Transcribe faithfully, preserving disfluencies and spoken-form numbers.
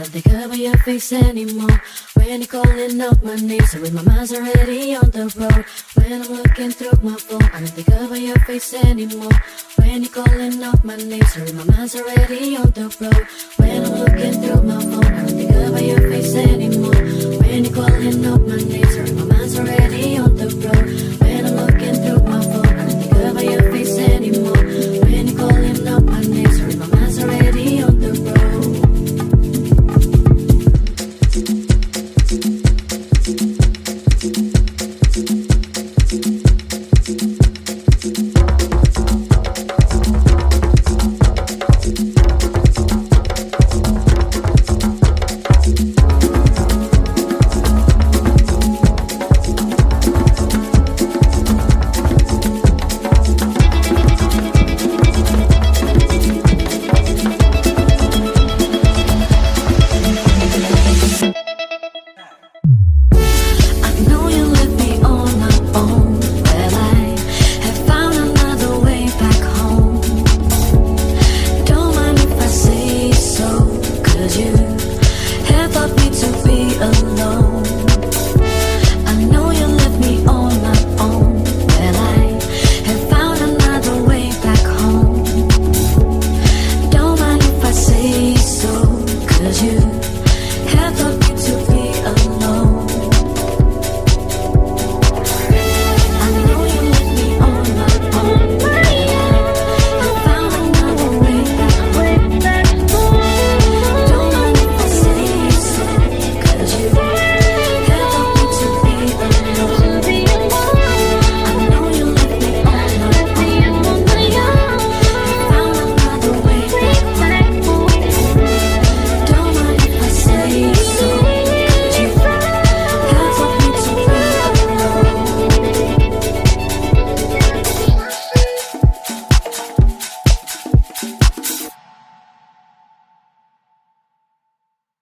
don't think about your face anymore. When you're calling out my name, so when my mind's already on the road. When I'm looking through my phone, I don't think about your face anymore. When you're calling out my name, so when my mind's already on the road. When I'm looking through my phone, I don't